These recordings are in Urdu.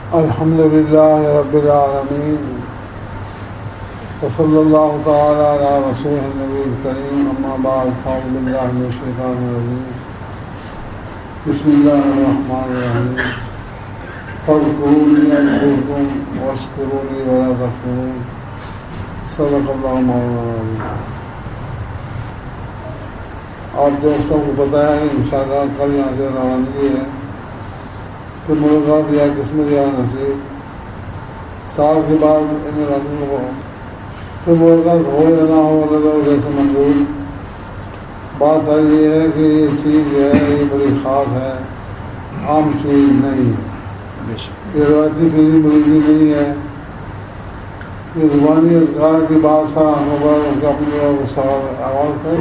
الحمد للہ رب العالمین وصلی اللہ تعالی علی رسول النبی الکریم اما بعد فاعوذ باللہ من الشیطان الرجیم بسم اللہ الرحمن الرحیم فاذکرونی اذکرکم واشکرونی ولا تکفرون صدق اللہ مولانا العظیم۔ آپ دوستوں کو بتایا کہ انشاءاللہ کل یہاں سے روانگی ہے کہ ملاقات یا قسمت یا نصیب سال کے بعد ان آدمیوں کو پھر ملاقات ہو یا نہ ہو اللہ تعالیٰ جیسے منظور۔ بات ساری یہ ہے کہ یہ چیز جو ہے یہ بڑی خاص ہے، عام چیز نہیں ہے، یہ روایتی پیری مریضی نہیں ہے، یہ زبانی اذکار کی بات تھا مبارک اپنی آواز کر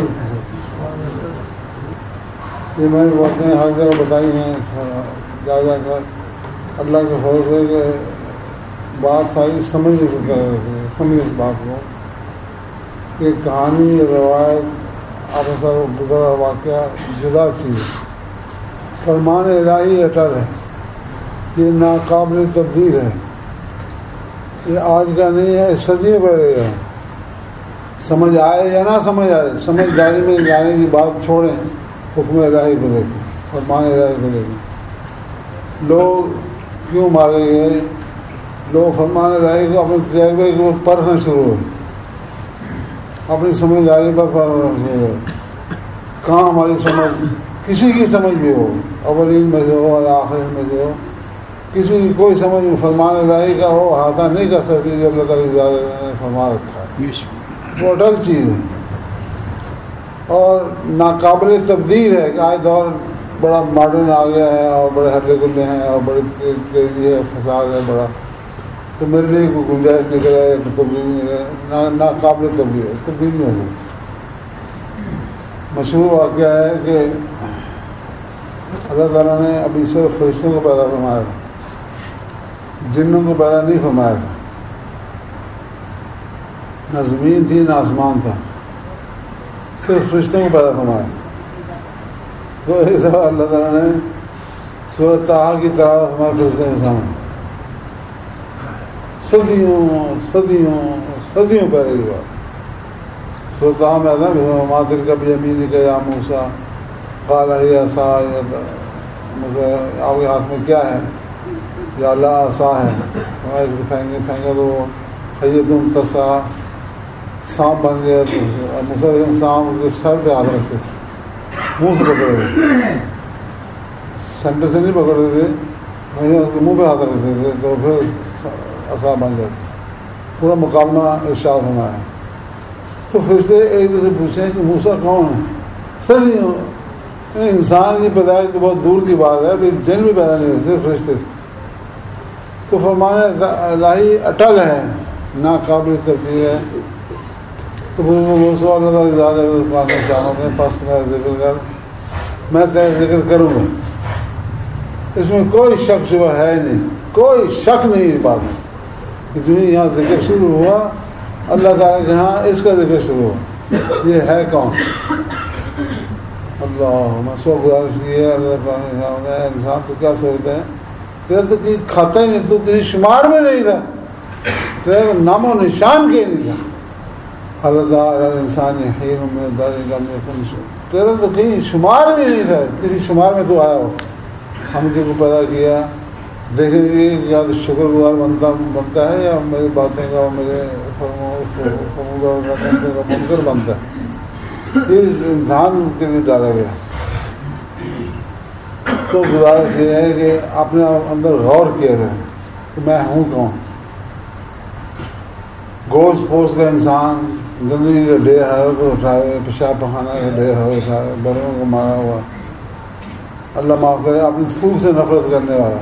یہ میں نے باتیں ہر جگہ بتائی ہیں جا جا کر، اللہ کے فضل سے کہ بات ساری سمجھ اس بات کو کہ کہانی روایت آپ سر گزرا واقعہ جدا چیز، فرمان الہی اٹل ہے، یہ ناقابل تبدیل ہے، یہ آج کا نہیں ہے، صدیوں پہلے ہے۔ سمجھ آئے یا نہ سمجھ آئے، سمجھداری میں لانے کی بات چھوڑیں، حکم الہی کو دیکھیں، فرمان الہی کو دیکھیں۔ لوگ کیوں مارے گئے؟ لوگ فرمان الہی کو اپنے تجربے کو پڑھنا شروع ہوئے، اپنی سمجھداری پر پڑھنا شروع ہوئے۔ کہاں ہماری سمجھ، کسی کی سمجھ بھی ہو، اولین میں سے ہو یا آخرین میں سے ہو، کسی کی کوئی سمجھ فرمان الہی کا ہو احاطہ نہیں کر سکتی جو اللہ تعالیٰ کی اجازت نے فرما رکھا ہے، وہ اٹل چیز ہے اور ناقابل تبدیل ہے کہ آج دور بڑا ماڈرن آ گیا ہے اور بڑے ہلے گلے ہیں اور بڑی تیزی ہے، فساد ہے بڑا، تو میرے لیے کوئی گنجائش نکل ہے تبدیل ہے، ناقابل تبدیل ہے، تبدیل نہیں ہو سکتی۔ مشہور واقعہ ہے کہ اللہ تعالیٰ نے ابھی صرف فرشتوں کو پیدا فرمایا تھا، جنوں کو پیدا نہیں فرمایا تھا، نہ زمین تھی نہ آسمان تھا، صرف فرشتوں کو پیدا فرمایا۔ تو ایک دفعہ اللہ تعالیٰ نے سورۃ طٰہٰ کی طرح فرمایا فرشتوں کے سامنے، صدیوں پہلے کی بات۔ سورۃ طٰہٰ میں آتا ہے وما تلک بیمینک یا موسیٰ قال ہی عصای، آپ کے ہاتھ میں کیا ہے؟ یا اللہ عصا ہے، اس کو پھینکا تو حیۃ تسعیٰ، سانپ بن گیا۔ موسیٰ علیہ السلام سانپ کے سر پہ ہاتھ رکھتے تھے، منہ سے پکڑے تھے، سینٹر سے نہیں پکڑتے تھے، وہیں اس کے منہ پہ ہاتھ رکھتے تھے تو پھر عصا بن جاتی۔ پورا مکالمہ ارشاد ہونا ہے۔ تو فرشتے ایک دوسرے سے پوچھیں کہ موسیٰ کون ہے؟ صدیوں، انسان کی پیدائش تو بہت دور کی بات ہے، پھر جن بھی پیدا نہیں ہوئے، صرف فرشتے تھے۔ تو فرمان الہی اٹل ہے، ناقابل تبدیل ہے۔ تو دوستوں اللہ تعالیٰ زیادہ چاہوں پس میں ذکر کر، میں تیرا ذکر کروں گا، اس میں کوئی شک شبہ ہے نہیں، کوئی شک نہیں اس بات میں کہ جو یہاں ذکر شروع ہوا اللہ تعالیٰ کے ہاں اس کا ذکر شروع ہوا، یہ ہے کون؟ اللہ مسو گزارش کی ہے اللہ تعالیٰ۔ انسان تو کیا سوچتا ہے، تیرا تو کہیں کھاتا ہی نہیں، تو کسی شمار میں نہیں تھا، تیرا نام و نشان کے نہیں تھا۔ اللہ تعالیٰ انسان حین من الدہر لم یکن شیئا، تیرا تو کہیں شمار میں نہیں تھا، کسی شمار میں تو آیا ہو۔ ہم تجھ کو پیدا کیا، دیکھیں گے یا تو شکر گزار بنتا ہے یا میری باتیں کا اور میرے کا منکر بنتا ہے۔ یہ امتحان کے لیے ڈالا گیا۔ تو گزارش یہ ہے کہ اپنے اندر غور کیا کریں کہ میں ہوں کون۔ گوشت پوشت کا انسان گندگی کا ڈھیر حرارت کو اٹھائے، پیشاب پخانہ کا ڈھیر حرارت اٹھائے، بڑوں کو مارا ہوا، اللہ معاف کرے، اپنی تھوک سے نفرت کرنے والا،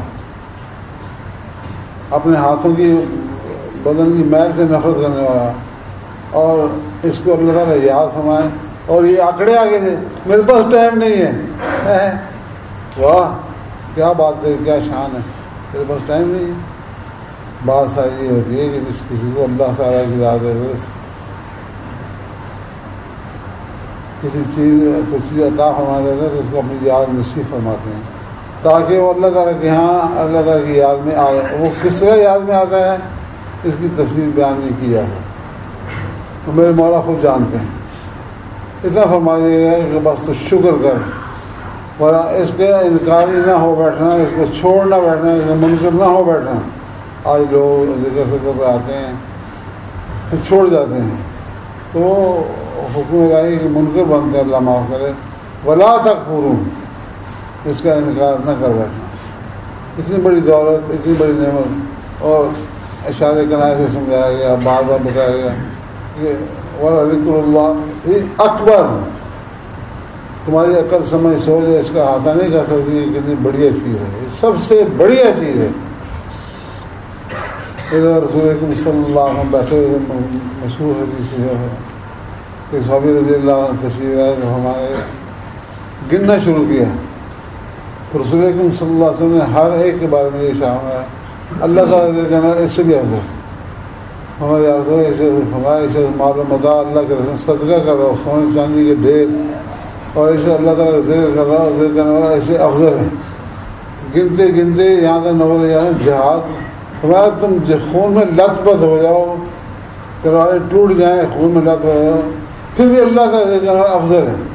اپنے ہاتھوں کی بدن کی میل سے نفرت کرنے والا، اور اس کو اللہ تعالیٰ یاد فرمائے اور یہ آنکڑے آگے تھے، میرے پاس ٹائم نہیں ہے۔ واہ کیا بات ہے، کیا شان ہے، میرے پاس ٹائم نہیں ہے۔ بات ساری یہ ہوتی ہے کہ جس کسی کو اللہ تعالیٰ کی ذات ہے، کسی چیز کچھ چیز عطا فرما دیتے ہیں تو اس کو اپنی یاد نصیب فرماتے ہیں۔ تاکہ وہ اللہ تعالیٰ کے ہاں اللہ تعالیٰ کی یاد میں آئے. وہ کس طرح یاد میں آتا ہے اس کی تفصیل بیان نہیں کیا ہے، تو میرے مولا خود جانتے ہیں. اتنا فرما دیا گیا کہ بس تو شکر کر، ورنہ اس کا انکاری نہ ہو بیٹھنا، اس کو چھوڑ نہ بیٹھنا، اس کا منکر نہ ہو بیٹھنا. آج لوگ ذکر فکر پہ آتے ہیں پھر چھوڑ جاتے ہیں، تو حکم الہی کہ منکر بنتے ہیں، اللہ معاف کرے. ولا تکفروا، اس کا انکار نہ کر بیٹھنا. اتنی بڑی دولت، اتنی بڑی نعمت، اور اشارے کنائے سے سمجھایا گیا، بار بار بتایا گیا کہ وَذِكْرُ اللَّهِ اکبر. تمہاری عقل سمجھ سوچ اس کا احاطہ نہیں کر سکتی کہ کتنی بڑھیا چیز ہے، یہ سب سے بڑھیا چیز ہے. ادھر رسول اکرم صلی اللہ علیہ وسلم بیٹھے ہوئے مشہور حدیث ہے کہ صحابی رضی اللہ عنہ تشریف آئے تو ہمارے گننا شروع کیا، تو رسول اکرم صلی اللہ علیہ وسلم نے ہر ایک کے بارے میں یہ شامل ہے اللہ تعالیٰ کہنا اس سے بھی افضل. ہمارے رسول ایسے فرمایا اسے معلوم مدہ اللہ کے رسول صدقہ کر رہا ہو سونے چاندی کے ڈھیر، اور ایسے اللہ تعالیٰ کا ذکر کر رہا ہو، ذکر کرنے والا ایسے افضل ہے. گنتے گنتے یہاں تک نوبت جہاد. ہمارا تم خون میں لت پت ہو جاؤ، تلواریں ٹوٹ جائیں، خون میں لت پت ہو جاؤ، پھر بھی اللہ کا ذکر کرنا افضل ہے.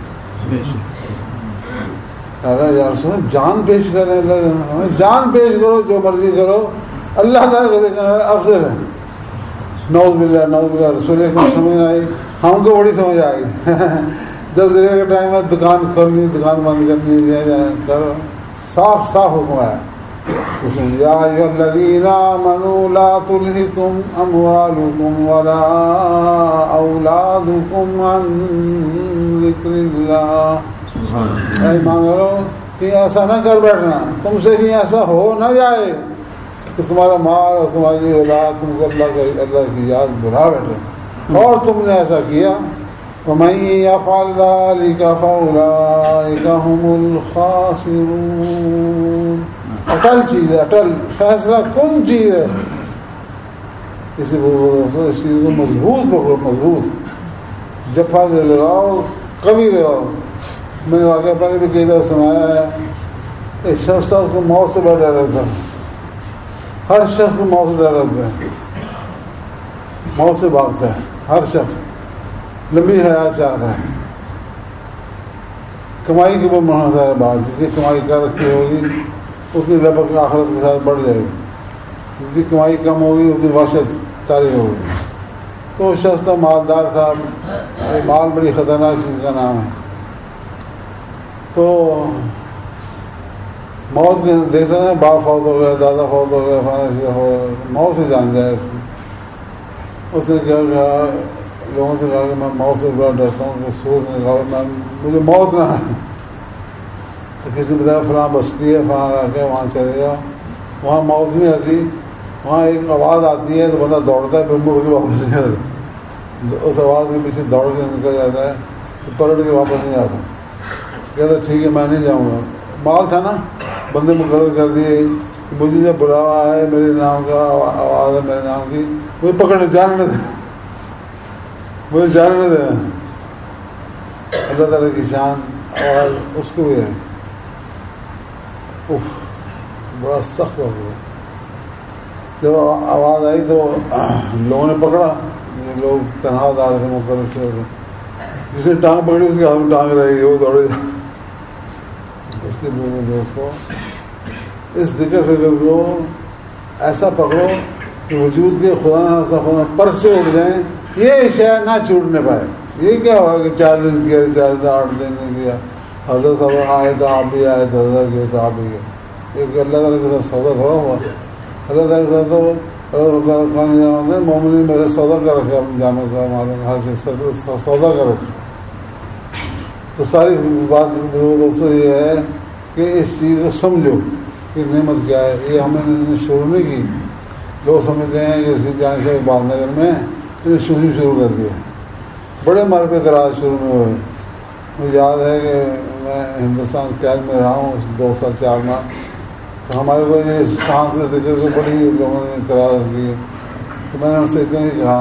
یار سو جان پیش کریں، اللہ جان پیش کرو، جو مرضی کرو، اللہ تعالیٰ کا ذکر کرنا افضل ہے. نعوذ باللہ نعوذ باللہ. رسول کو سمجھ آئی، ہم کو بڑی سمجھ آئی. جب ذکر کا ٹائم ہے دکان کھولنی، دکان بند کرنی، کرو، صاف صاف حکم ہے. یا ایھا الذین آمنوا لا تلہکم اموالکم ولا اولادکم عن ذکر اللہ. اے ایمان والو، کہیں ایسا نہ کر بیٹھنا، تم سے کہیں ایسا ہو نہ جائے کہ تمہارا مال اور تمہاری اولاد تم کو اللہ کی یاد بھلا بیٹھے، اور تم نے ایسا کیا. وَمَن يَفْعَلْ ذَلِكَ فَأُولَٰئِكَ هُمُ الْخَاسِرُونَ. اٹل چیز ہے، اٹل فیصلہ کن چیز ہے. اس چیز کو مضبوط پکڑو، مضبوط جفا سے لگاؤ، کبھی لگاؤ. میں نے واقعہ پہلے بھی کئی دفعہ سنایا ہے. ایک شخص تھا، اس کو موت سے بڑا ڈر رہتا ہے. ہر شخص کو موت سے ڈر رہتا ہے، موت سے بھاگتا ہے. ہر شخص لمبی حیات چاہتا ہے. کمائی کے اوپر منحصر ہے بات. جتنی کمائی کر رکھی ہوگی اتنی لبک آخرت کے ساتھ بڑھ جائے گی، جتنی کمائی کم ہوگی اتنی وحشت طاری ہوگی. تو وہ شخص تھا، مالدار تھا. مال بڑی خطرناک چیز کا نام ہے. تو موت کے دیکھتا ہے، باپ فوت ہو گیا، دادا فوت ہو گیا، موت سے جان جائے. اس نے کیا کہا، لوگوں سے کہا کہ میں موت سے بڑا ڈرتا ہوں، کہ سوچ نے کہا مجھے موت نہ ہے. تو کسی نے بتایا فلاں بستی ہے، فلاں علاقے وہاں چلے جاؤ، وہاں موت نہیں آتی، وہاں ایک آواز آتی ہے تو بندہ دوڑتا ہے، پھر مڑ کے واپس نہیں آتا. اس آواز کے پیچھے دوڑ کے نکل جاتا ہے، تو پلٹ کے واپس نہیں آتا. کہتا ٹھیک ہے میں نہیں جاؤں گا. مال تھا نا، بندے مقرر کر دیے مجھے جب بلاوا ہے میرے نام کا، آواز ہے میرے نام کی، مجھے پکڑنے جانے نہ دینا، مجھے جانے نہ دینا. اللہ تعالیٰ کی شان آواز اس کو بھی ہے. بڑا سخت ہو گیا. جب آواز آئی تو لوگوں نے پکڑا، لوگ تنہا دار سے مقرر سے تھے. جس نے ٹانگ پکڑی اس کے ہاتھ میں ٹانگ رہے گی، وہ دوڑے. اس لیے میرے دوستوں، اس ذکر فکر کو ایسا پکڑو کہ وجود کے خدا خدا پرکھ سے اٹھ جائیں، یہ شاید نہ چھوٹنے پائے. یہ کیا ہوا کہ 4 دن کیا، 4 دن 8 دن نہیں کیا. حضرت صاحب آئے تو آپ بھی آئے، تو حضرت گئے تو آپ بھی گئے. ایک اللہ تعالیٰ کے ساتھ سودا تھوڑا ہوا. اللہ تعالیٰ کے ساتھ تو مومن میں سودا کر رکھا، جانوں کا معلوم ہر شخص سودا کر رکھا. تو ساری بات دوستوں یہ ہے کہ اس چیز کو سمجھو کہ نعمت کیا ہے. یہ ہم نے شروع نہیں کی. لوگ سمجھتے ہیں کہ اسی جانے سے بال نگر میں شروع کر دیا. بڑے مر پہ اعتراض شروع میں ہوئے. مجھے یاد ہے کہ میں ہندوستان قید میں رہا ہوں 2 سال 4 ماہ. تو ہمارے کو یہ سانس کے ذکر کو بڑی لوگوں نے اعتراض کیے. تو میں نے ان سے اتنا ہی کہا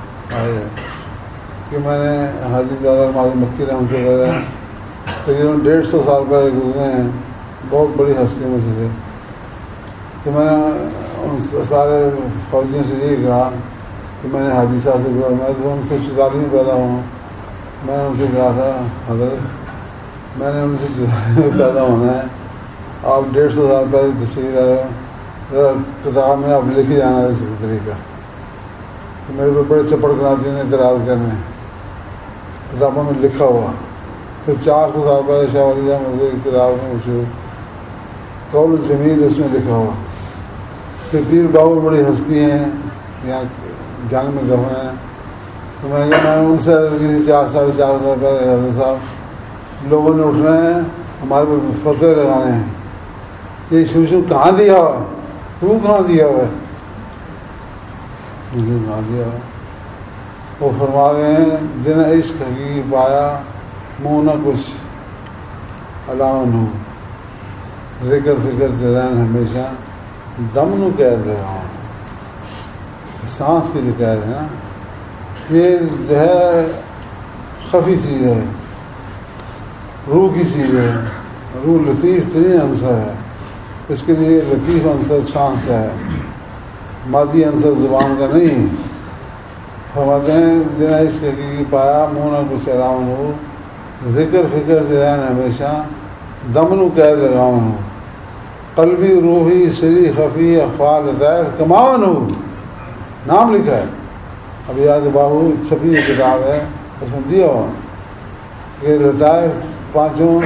کہ میں نے حاجی دادا ماضی مکی رحمۃ اللہ تقریباً 150 سال پہلے گزرے ہیں. بہت بڑی ہستیوں میں سے تھے. تو میں نے ان سارے فوجیوں سے یہی کہا کہ میں نے حاجی صاحب سے کہا میں تو 1944 میں پیدا ہوا ہوں. میں نے ان سے کہا تھا حضرت میں نے 1944 میں پیدا ہونا ہے, آپ 150 سال پہلے تشریف آئے ہو, ذرا کتاب میں آپ لکھے جانا ہے اس طریقہ. میرے کو بڑے چپڑ کراتی نے اعتراض کرنے, کتابوں میں لکھا ہوا. پھر 400 سال پہلے شاہ ولی اللہ مزید کی کتاب میں مشہور قول الجمیل اس میں لکھا ہوا کہ پیر بابو بڑی ہستی ہیں یہاں جنگ میں گئے ہیں. تو میں نے ان سے عرض کی 4 ساڑھے 4 سال پہلے حضرت صاحب لوگوں نے اٹھنا ہے, ہمارے پہ فتوے لگانے ہیں, یہ شوشو کہاں دیا ہوا ہے, تو کہاں دیا ہوا ہے, شوشو کہاں دیا ہوا ہے. وہ فرما گئے ہیں جن عشق حقیقی پایا منہ نہ کچھ علاون ہو, ذکر فکر چلین ہمیشہ دم نو قید رہا ہوں. سانس کی جو قید ہے نا یہ جو ہے خفی چیز ہے, روح کی چیز ہے. روح لطیف ترین عنصر ہے, اس کے لیے لطیف عنصر سانس کا ہے, مادی عنصر زبان کا نہیں. فرماتے ہیں جن عشق حقیقی پایا منہ نہ کچھ علاون ہو, ذکر فکر سے رہن ہمیشہ دمن قید لگاؤں ہوں. قلبی روحی سری خفی اخفال لطائف کماون ہو, نام لکھا ہے. اب یاد بابو چھپی یہ کتاب ہے, اس میں دیا ہوا کہ لطائف 5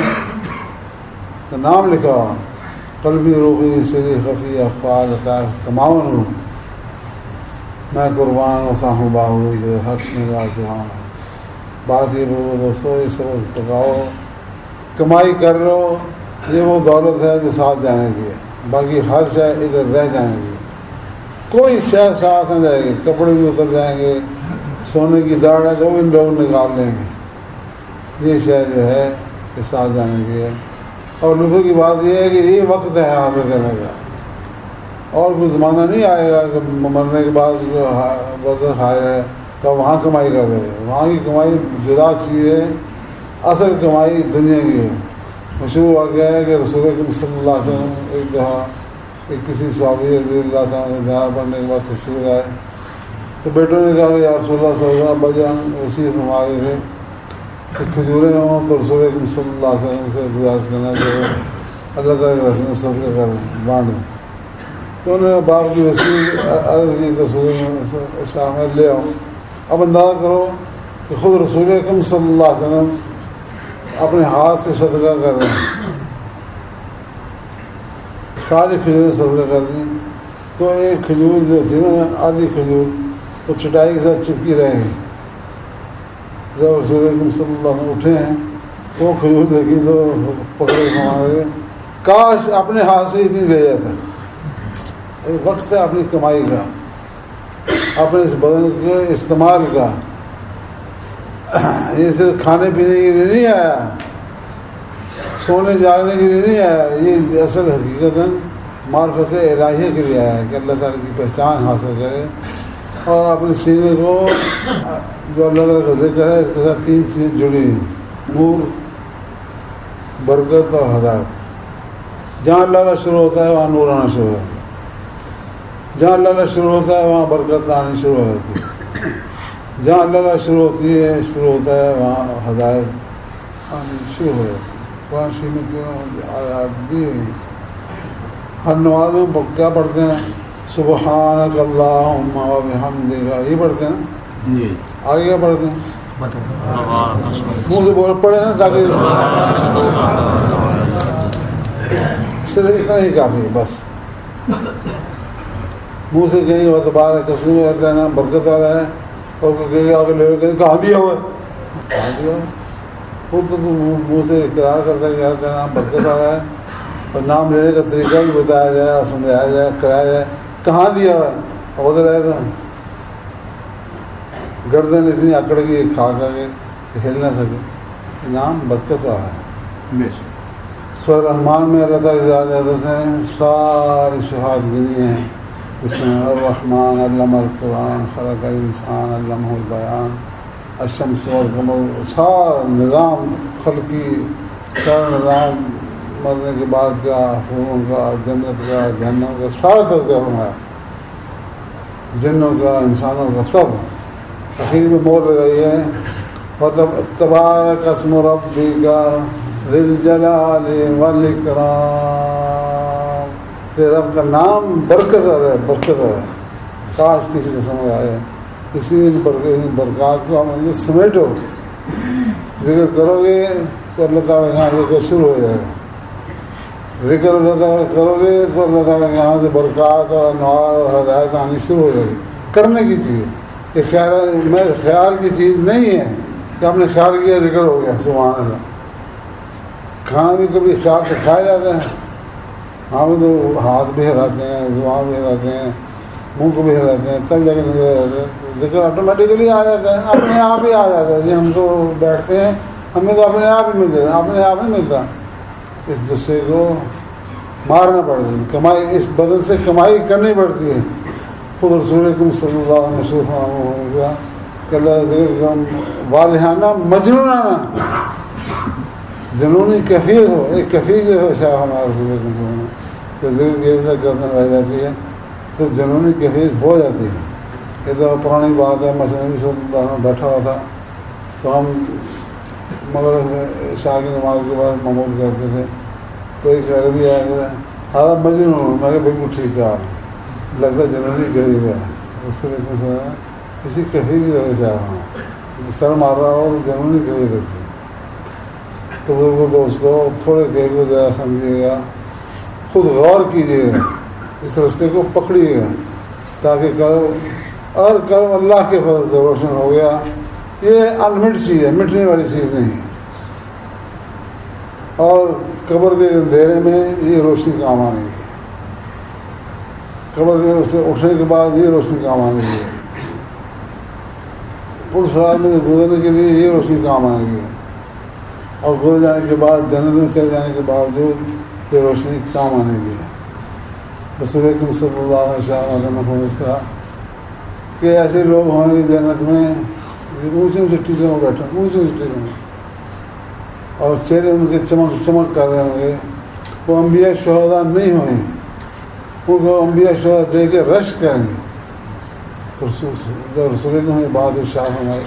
کا نام لکھا ہوا, قلبی روحی سری خفی اخفال لطائف کماون ہو. میں قربان و ساہوں باہو جو حق سے نگاہ سے ہاں. بات یہ بولو دوستو, یہ سبق پکاؤ, کمائی کر لو, یہ وہ دولت ہے جو ساتھ جانے کی ہے, باقی ہر شے ادھر رہ جانے کی. کوئی شے ساتھ نہ جائے گی, کپڑے بھی اتر جائیں گے, سونے کی داڑ ہے تو بھی لوگ نکال لیں گے. یہ شے جو ہے یہ ساتھ جانے کی ہے. اور لطف کی بات یہ ہے کہ یہ وقت ہے حاصل کرنے کا, اور کوئی زمانہ نہیں آئے گا کہ مرنے کے بعد جو برتن کھائے رہے تو وہاں کمائی کر رہے ہیں. وہاں کی کمائی جدا چیز ہے, اصل کمائی دنیا کی ہے. مشہور واقعہ ہے کہ رسول اکرم صلی اللہ علیہ وسلم ایک دفعہ کسی صحابی رضی اللہ تعالیٰ نے جہاں پڑھنے کے بعد تشریف آئے تو بیٹوں نے کہا کہ یا رسول اللہ صلی اللہ علیہ وسلم بجان وسیع فرما گئے تھے کہ کھجوریں ہوں تو رسول اکرم صلی اللہ علیہ وسلم سے گزارش کرنا کہ اللہ تعالیٰ کے رسول میں صدقہ کر بانٹیں. تو انہوں نے باپ کی وسیع عرض کی تو رسول شاہ میں لے آؤں. اب اندازہ کرو کہ خود رسول اکرم صلی اللہ علیہ وسلم اپنے ہاتھ سے صدقہ کر رہے ہیں, ساری کھجوریں صدقہ کر دیں. تو ایک کھجور جو تھی نا, آدھی کھجور وہ چٹائی کے ساتھ چپکی رہے ہیں. جب رسول اکرم صلی اللہ علیہ وسلم اٹھے ہیں تو وہ کھجور دیکھی تو پکڑے ہمارے, کاش اپنے ہاتھ سے اتنی دے جاتا. وقت ہے اپنی کمائی کا, اپنے اس بدن کے استعمال کا. یہ صرف کھانے پینے کے لیے نہیں آیا, سونے جاگنے کے لیے نہیں آیا, یہ اصل حقیقت معرفت الہیہ کے لیے آیا ہے کہ اللہ تعالیٰ کی پہچان حاصل کرے اور اپنے سینے کو جو اللہ تعالیٰ کا ذکر ہے اس کے ساتھ 3 چیزیں جڑی ہیں, نور, برکت اور ہدایت. جہاں اللہ کا شروع ہوتا ہے وہاں نور آنا شروع ہے, جہاں اللہ کا شروع ہوتا ہے وہاں برکت آنی شروع ہو جاتی ہے, جہاں اللہ شروع ہوتا ہے وہاں ہدایت آنی شروع ہو جاتی ہے. قرآن شریف میں آیات دی ہوئی. ہر نماز میں کیا پڑھتے ہیں, سبحانک اللہم و بحمدک, یہ پڑھتے ہیں نا. آگے کیا پڑھتے ہیں, منہ سے بول پڑھے نا تاکہ صرف اتنا ہی کافی ہے بس. منہ سے کہیں وہ دوبارہ کسم میں رہتا ہے نا برکت والا ہے, اور کہیں آگے لے کے کہاں دیا ہوا ہے, کہاں دیا ہوا ہے. خود تو منہ سے اقرار کرتا ہے کہ رہتا ہے نام برکت والا ہے, اور نام لینے کا طریقہ بھی بتایا جائے اور سمجھایا جائے, کرایا جائے کہاں دیا ہوا ہے. اور وقت آئے تو گردن اتنی اکڑ گئی کھا کھا کے ہل نہ سکے. نام برکت والا ہے. سورہ رحمان میں اللہ تعالیٰ کی زیادہ سے ساری صفات گنی ہیں. بسم اللہ الرحمن علم القرآن خلق الانسان علمہ البیان, الشمس والقمر, سارا نظام خلقی, سارا نظام مرنے کے بعد کا، حوروں کا، جنت کا، جہنم کا سارا تذکرہ فرمایا، جنوں کا، انسانوں کا، سب. اخیر میں مور لگائی ہے تبارک اسم ربک ذی الجلال والاکرام. تیرے رب کا نام برکت ہے، برکت ہے. کاش کسی کو سمجھ آئے. اسی برکات کو ہم سمیٹو، ذکر کرو گے تو اللہ تعالیٰ یہاں سے شروع ہو جائے گا. ذکر اللہ تعالیٰ کرو گے تو اللہ تعالیٰ کے یہاں سے برکات اور انوار اور ہدایت آنی شروع ہو جائے گی. کرنے کی چیز یہ خیال کی چیز نہیں ہے کہ آپ نے خیال کیا ذکر ہو گیا. سبحان اللہ. کھانا بھی کبھی خیال سے کھایا جاتا ہے. ہم تو ہاتھ بھی ہلاتے ہیں، زبان بھی ہلاتے ہیں، منہ کو بھی ہلاتے ہیں، تب جا کے نکل جاتے ہیں. ذکر آٹومیٹیکلی آ جاتا ہے، اپنے آپ ہی آ جاتا ہے. جی ہم تو بیٹھتے ہیں، ہمیں تو اپنے آپ ہی ملتے ہیں، اپنے آپ نہیں ملتا. اس جسے کو مارنا پڑتا ہے، کمائی اس بدن سے کمائی کرنی پڑتی ہے. خود رسول صلی اللہ علیہ وسلم کہ اللہ والہانہ مجنونانہ جنونی کیفیت ہو، ایک کیفیت ہو شاہ ہمارے رسول کہ ذکر کی عزت کرنے رہ جاتی ہے تو جنونی کیفیت ہو جاتی ہے. یہ تو پرانی بات ہے. مسلم صلی اللہ علیہ وسلم بیٹھا ہوا تھا تو ہم مگر شاہ کی نماز کے بعد معمول کرتے تھے تو ایک عربی آیا کہ ہاں مجنون. میں کہ بالکل ٹھیک ہے، لگتا جنونی قریب ہے. اس کو کسی کیفیت ہو شاہ ہوں سر مار رہا ہو تو جنونی قریب لگتی ہے. تو وہ دوستوں تھوڑے دیر کو ذرا سمجھیے گا، خود غور کیجیے گا، اس رستے کو پکڑیے گا تاکہ کرم اور کرم اللہ کے فضل سے روشن ہو گیا. یہ انمٹ چیز ہے، مٹنے والی چیز نہیں ہے. اور قبر کے اندھیرے میں یہ روشنی کام آنے گی، قبر کے سے اٹھنے کے بعد یہ روشنی کام آنے گی، پولیس رات میں گزرنے کے لیے یہ روشنی کام آنے گی، اور گزر جانے کے بعد جنت میں چلے جانے کے باوجود یہ روشنی کام آنے گی. رسول اکرم صلی اللہ علیہ وسلم اس طرح کہ ایسے لوگ ہوں گے جنت میں اونچی اونچی ٹیلوں میں بیٹھے، اونچی اونچی ٹیلوں میں، اور چہرے ان کے چمک چمک کر رہے ہوں گے. وہ انبیاء شہداء نہیں ہوئے، ان کو انبیاء شہداء دے کے رش کریں گے. تو رسول کو بات شاہ ہمارے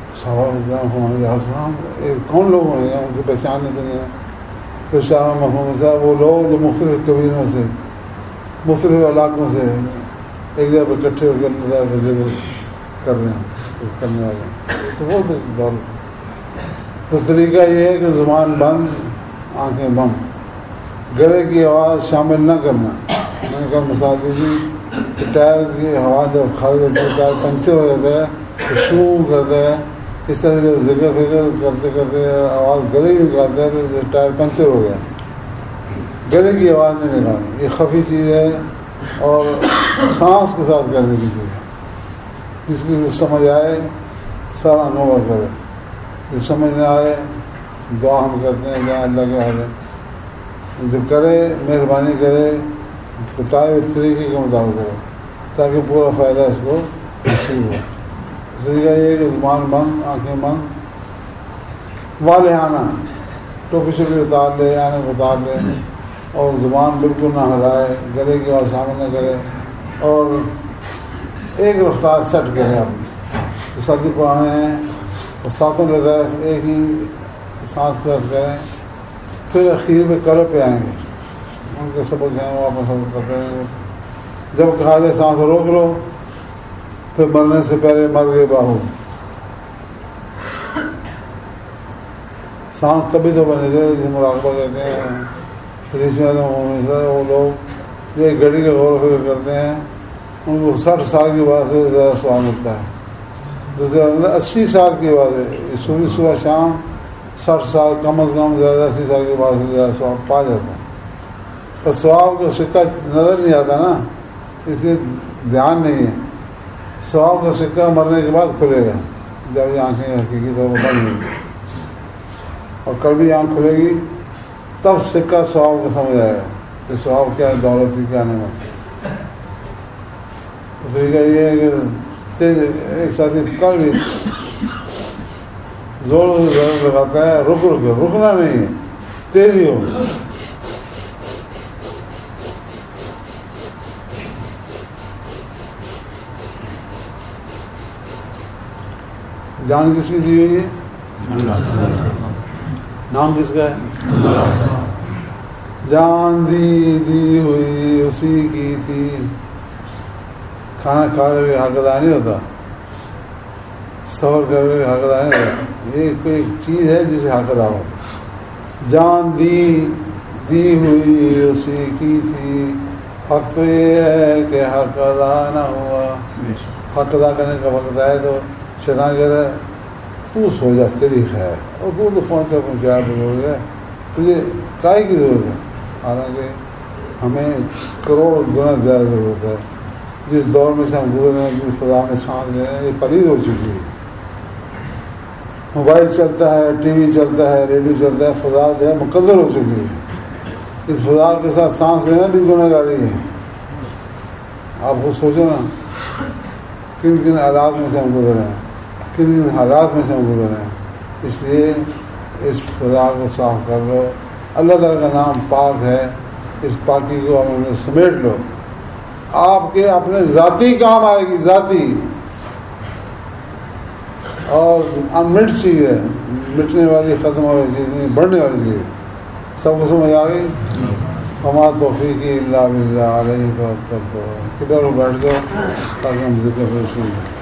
صحابہ کون لوگ ہوں گے ان کو پہچاننے تو نہیں ہے. تو شاہ محمود صاحب وہ لوگ جو مختلف قبیلوں سے، مختلف علاقوں سے ایک جگہ پہ اکٹھے ہو کے اللہ کا ذکر کر رہے ہیں کرنے والے. تو وہ دولت. تو طریقہ یہ ہے کہ زبان بند، آنکھیں بند، گلے کی آواز شامل نہ کرنا. میں نے کہا مثال دیجیے کہ ٹائر کی ہوا جب خارج ہوتی ہے، ٹائر پنچر ہو جاتا ہے تو شوں کرتا ہے. اس طرح سے ذکر فکر کرتے کرتے آواز گلے کی نکالتا ہے تو ٹائر پنچر ہو گیا. گلے کی آواز نہیں نکالنی، یہ خفی چیز ہے اور سانس کے ساتھ کرنے کی چیز ہے. جس کی سمجھ آئے سارا نوور کرے، جس سمجھ نہ آئے دعا ہم کرتے ہیں جہاں اللہ کے حال ہے. جو کرے مہربانی کرے بتائے ہوئے طریقے کے مطابق کرے تاکہ پورا فائدہ اس کو نصیب ہو. طریقہ یہ ہے کہ زبان بند، آنکھیں بند، والہانہ ٹوپی شوپی اتار لے، آنے کو اتار لے، اور زبان بالکل نہ ہلائے، گلے کی آواز شامل نہ کرے، اور ایک رفتار سیٹ کرے. آپ ساتھی پرانے ہیں اور ساتھوں لطائف ایک ہی سانس سیٹ کریں. پھر اخیر میں کرو پہ آئیں گے، ان کے سبق ہیں وہ آپ سبق کرتے ہیں. جب کہا جائے سانس روک لو، پھر مرنے سے پہلے مر گئے باہو. سانس تبھی تو بنے گا جس مراقبہ کہتے ہیں. وہ لوگ یہ گھڑی کا غور و فکر کرتے ہیں، ان کو 60 سال کی بعد سے زیادہ سوال ملتا ہے. دوسرے 80 سال کی بعد ہے، صبح شام 60 سال کم از کم زیادہ 80 سال کے بعد سے زیادہ سواب پا جاتا ہے. پر ثواب کا سکہ نظر نہیں آتا نا، اس لیے دھیان نہیں ہے. ثواب کا سکہ مرنے کے بعد کھلے گا جب یہ آنکھیں حقیقی طور پر بند ہوگی، اور کل بھی آنکھ کھلے گی تب سکہ ثواب کو سمجھ آئے گا کہ ثواب کیا ہے، دولت کی کیا نعمت. طریقہ یہ ہے کہ ایک ساتھی کل بھی زور لگاتا ہے، رکنا نہیں ہے، تیزی ہو. جان کس کی دی ہوئی ہے؟ نام کس کا ہے؟ جان دی ہوئی اسی کی تھی. کھانا کھا کر کے حق ادا نہیں ہوتا, سفر کر کے حق ادا نہیں ہوتا. یہ کوئی چیز ہے جسے حق ادا ہوتا. جان دی ہوئی اسی کی تھی, حق تو یہ ہے کہ حق ادا نہ ہوا. حق ادا کرنے کا وقت آئے تو شیطان کہتا ہے تو سو جا, تیری خیر, اور تو پہنچا بزرگ ہے, تجھے کائے کی ضرورت ہے. حالانکہ ہمیں کروڑ گنا زیادہ ضرورت ہے. جس دور میں سے ہم گزر رہے ہیں, جس فضا میں سانس لے رہے ہیں, یہ پلید ہو چکی ہے. موبائل چلتا ہے, ٹی وی چلتا ہے, ریڈیو چلتا ہے, فضا جو ہے مقدر ہو چکی ہے. اس فضا کے ساتھ سانس لینا بھی گناہ گاری ہے. آپ خود سوچو نا کن کن حالات میں سے ہم گزر رہے ہیں, کن کن حالات میں سے ہم گزر رہے ہیں. اس لیے اس فضا کو صاف کر لو. اللہ تعالیٰ کا نام پاک ہے, اس پاکی کو ہم سمیٹ لو. آپ کے اپنے ذاتی کام آئے گی, ذاتی, اور انمٹ چیز ہے, مٹنے والی, ختم والی چیز نہیں, بڑھنے والی چیز. سب کو سمجھ آ گئی؟ ہما توفیقی اللہ باللہ علیہ توکلت. کدھر بیٹھ جاؤ تاکہ ہم ذکر شروع کریں.